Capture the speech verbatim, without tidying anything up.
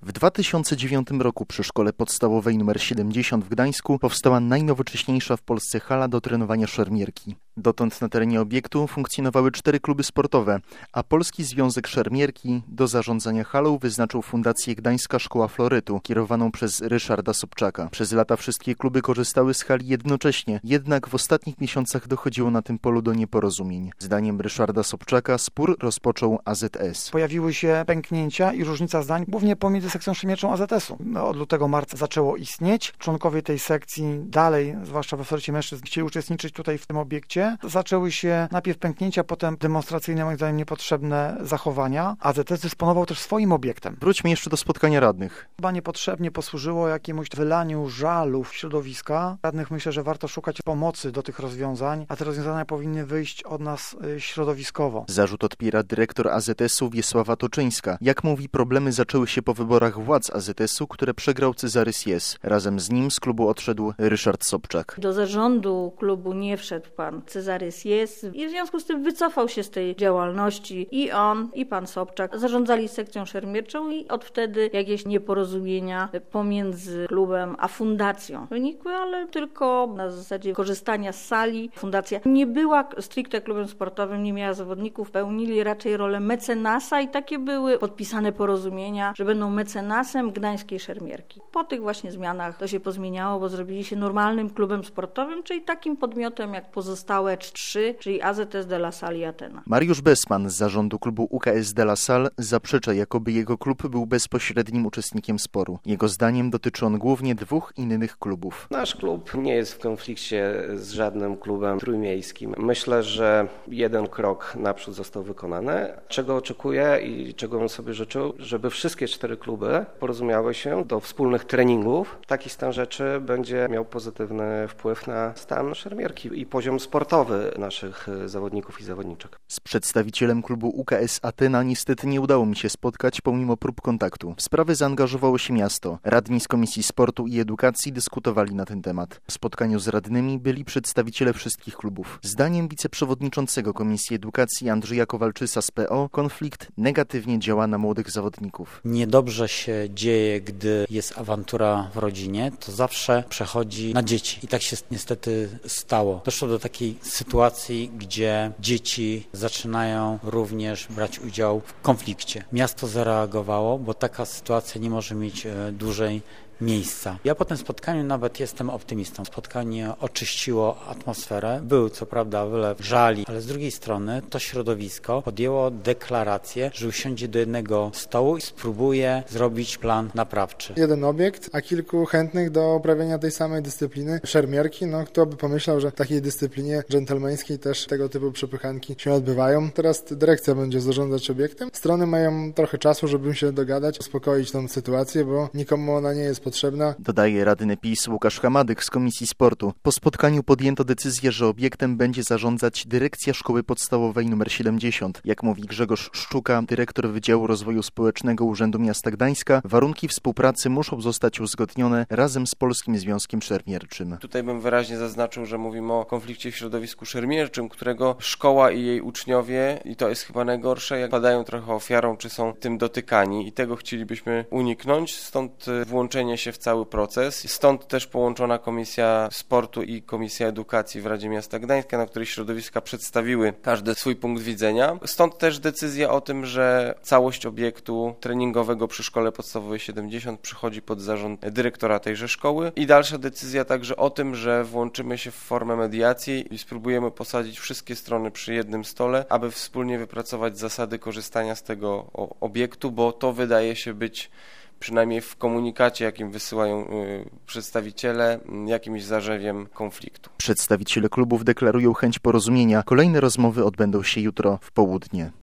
W dwa tysiące dziewiątym roku przy Szkole Podstawowej nr siedemdziesiąt w Gdańsku powstała najnowocześniejsza w Polsce hala do trenowania szermierki. Dotąd na terenie obiektu funkcjonowały cztery kluby sportowe, a Polski Związek Szermierki do zarządzania halą wyznaczył Fundację Gdańska Szkoła Florytu, kierowaną przez Ryszarda Sobczaka. Przez lata wszystkie kluby korzystały z hali jednocześnie, jednak w ostatnich miesiącach dochodziło na tym polu do nieporozumień. Zdaniem Ryszarda Sobczaka spór rozpoczął A Z S. Pojawiły się pęknięcia i różnica zdań, głównie pomiędzy sekcją szermierczą A Z S-u. Od lutego marca zaczęło istnieć. Członkowie tej sekcji dalej, zwłaszcza we florycie mężczyzn, chcieli uczestniczyć tutaj w tym obiekcie. Zaczęły się najpierw pęknięcia, potem demonstracyjne, moim zdaniem niepotrzebne zachowania. A Z S dysponował też swoim obiektem. Wróćmy jeszcze do spotkania radnych. Chyba niepotrzebnie posłużyło jakiemuś wylaniu żalu w środowiska. Radnych myślę, że warto szukać pomocy do tych rozwiązań, a te rozwiązania powinny wyjść od nas środowiskowo. Zarzut odpiera dyrektor A Z S-u Wiesława Toczyńska. Jak mówi, problemy zaczęły się po wyborach władz A Z S-u, które przegrał Cezary Sjes. Razem z nim z klubu odszedł Ryszard Sobczak. Do zarządu klubu nie wszedł pan Cezary Sjes i w związku z tym wycofał się z tej działalności. I on, i pan Sobczak zarządzali sekcją szermierczą i od wtedy jakieś nieporozumienia pomiędzy klubem a fundacją wynikły, ale tylko na zasadzie korzystania z sali. Fundacja nie była stricte klubem sportowym, nie miała zawodników, pełnili raczej rolę mecenasa i takie były podpisane porozumienia, że będą mecenasem gdańskiej szermierki. Po tych właśnie zmianach to się pozmieniało, bo zrobili się normalnym klubem sportowym, czyli takim podmiotem jak pozostałe trzy, czyli A Z S de la Salle i Atena. Mariusz Besman z zarządu klubu U K S de la Salle zaprzecza, jakoby jego klub był bezpośrednim uczestnikiem sporu. Jego zdaniem dotyczy on głównie dwóch innych klubów. Nasz klub nie jest w konflikcie z żadnym klubem trójmiejskim. Myślę, że jeden krok naprzód został wykonany. Czego oczekuję i czego bym sobie życzył, żeby wszystkie cztery kluby porozumiały się do wspólnych treningów. Taki stan rzeczy będzie miał pozytywny wpływ na stan szermierki i poziom sportowy naszych zawodników i zawodniczek. Z przedstawicielem klubu U K S Atena niestety nie udało mi się spotkać pomimo prób kontaktu. W sprawę zaangażowało się miasto. Radni z Komisji Sportu i Edukacji dyskutowali na ten temat. W spotkaniu z radnymi byli przedstawiciele wszystkich klubów. Zdaniem wiceprzewodniczącego Komisji Edukacji Andrzeja Kowalczysa z P O konflikt negatywnie działa na młodych zawodników. Niedobrze się dzieje, gdy jest awantura w rodzinie, to zawsze przechodzi na dzieci. I tak się niestety stało. Doszło do takiej sytuacji, gdzie dzieci zaczynają również brać udział w konflikcie. Miasto zareagowało, bo taka sytuacja nie może mieć dłużej miejsca. Ja po tym spotkaniu nawet jestem optymistą. Spotkanie oczyściło atmosferę. Był co prawda wylew żali, ale z drugiej strony to środowisko podjęło deklarację, że usiądzie do jednego stołu i spróbuje zrobić plan naprawczy. Jeden obiekt, a kilku chętnych do uprawiania tej samej dyscypliny szermierki. No kto by pomyślał, że w takiej dyscyplinie dżentelmeńskiej też tego typu przepychanki się odbywają. Teraz dyrekcja będzie zarządzać obiektem. Strony mają trochę czasu, żeby się dogadać, uspokoić tą sytuację, bo nikomu ona nie jest potrzebna. Potrzebna. Dodaje radny PiS Łukasz Hamadyk z Komisji Sportu. Po spotkaniu podjęto decyzję, że obiektem będzie zarządzać Dyrekcja Szkoły Podstawowej nr siedemdziesiąt. Jak mówi Grzegorz Szczuka, dyrektor Wydziału Rozwoju Społecznego Urzędu Miasta Gdańska, warunki współpracy muszą zostać uzgodnione razem z Polskim Związkiem Szermierczym. Tutaj bym wyraźnie zaznaczył, że mówimy o konflikcie w środowisku szermierczym, którego szkoła i jej uczniowie, i to jest chyba najgorsze, jak padają trochę ofiarą, czy są tym dotykani i tego chcielibyśmy uniknąć, stąd włączenie się w cały proces. Stąd też połączona Komisja Sportu i Komisja Edukacji w Radzie Miasta Gdańska, na której środowiska przedstawiły każdy swój punkt widzenia. Stąd też decyzja o tym, że całość obiektu treningowego przy Szkole Podstawowej siedemdziesiąt przychodzi pod zarząd dyrektora tejże szkoły i dalsza decyzja także o tym, że włączymy się w formę mediacji i spróbujemy posadzić wszystkie strony przy jednym stole, aby wspólnie wypracować zasady korzystania z tego obiektu, bo to wydaje się być przynajmniej w komunikacie, jakim wysyłają y, przedstawiciele, y, jakimś zarzewiem konfliktu. Przedstawiciele klubów deklarują chęć porozumienia. Kolejne rozmowy odbędą się jutro w południe.